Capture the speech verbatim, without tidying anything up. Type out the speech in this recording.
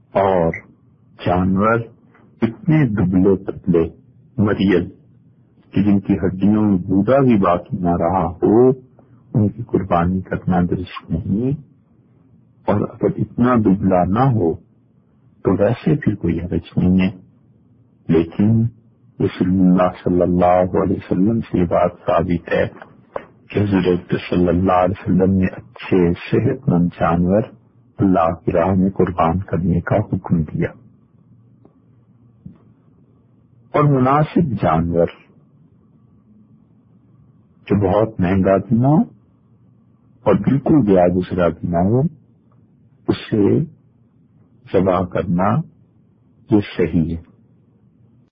और जानवर इतने दुबले पतले मरियल कि जिनकी हड्डियों में बूदा भी बाकी ना रहा हो, उनकी कुर्बानी करना दुरुस्त नहीं। और अगर इतना दुबला ना हो तो वैसे फिर कोई हरज नहीं है। लेकिन रसूलुल्लाह सल्लल्लाहु अलैहि वसल्लम से बात साबित है कि हज़रत सल्लल्लाहु अलैहि वसल्लम ने अच्छे सेहतमंद जानवर अल्लाह की राह में कुर्बान करने का हुक्म दिया। और मुनासिब जानवर जो बहुत महंगा भी ना हो और बिल्कुल गया गुजरा भी ना हो, उसे ज़बह करना ये सही है।